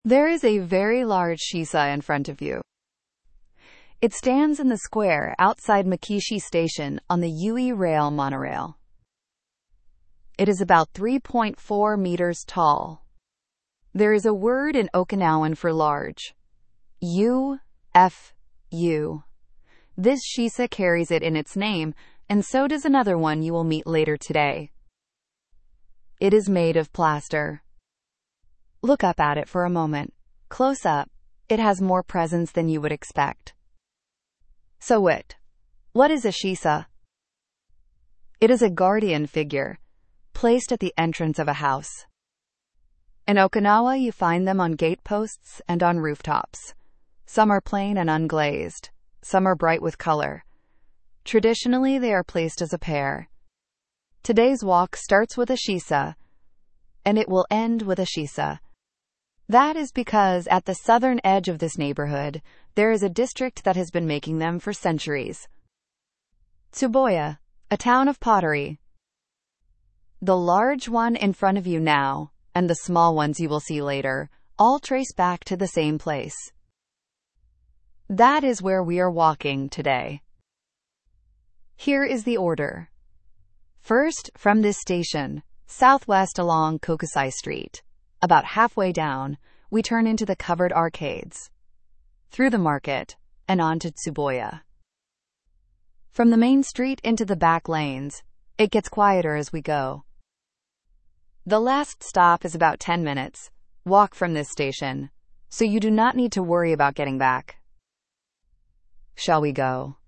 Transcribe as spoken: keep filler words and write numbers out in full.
There is a very large shisa in front of you. It stands in the square outside Makishi Station on the Yui Rail monorail. It is about three point four meters tall. There is a word in Okinawan for large. U F U. This shisa carries it in its name, and so does another one you will meet later today. It is made of plaster. Look up at it for a moment. Close up, it has more presence than you would expect. So what? What is a shisa? It is a guardian figure, placed at the entrance of a house. In Okinawa, you find them on gate posts and on rooftops. Some are plain and unglazed. Some are bright with color. Traditionally, they are placed as a pair. Today's walk starts with a shisa, and it will end with a shisa. That is because at the southern edge of this neighborhood, there is a district that has been making them for centuries. Tsuboya, a town of pottery. The large one in front of you now, and the small ones you will see later, all trace back to the same place. That is where we are walking today. Here is the order. First, from this station, southwest along Kokusai Street, about halfway down, we turn into the covered arcades, through the market, and on to Tsuboya. From the main street into the back lanes, it gets quieter as we go. The last stop is about ten minutes, walk from this station, so you do not need to worry about getting back. Shall we go?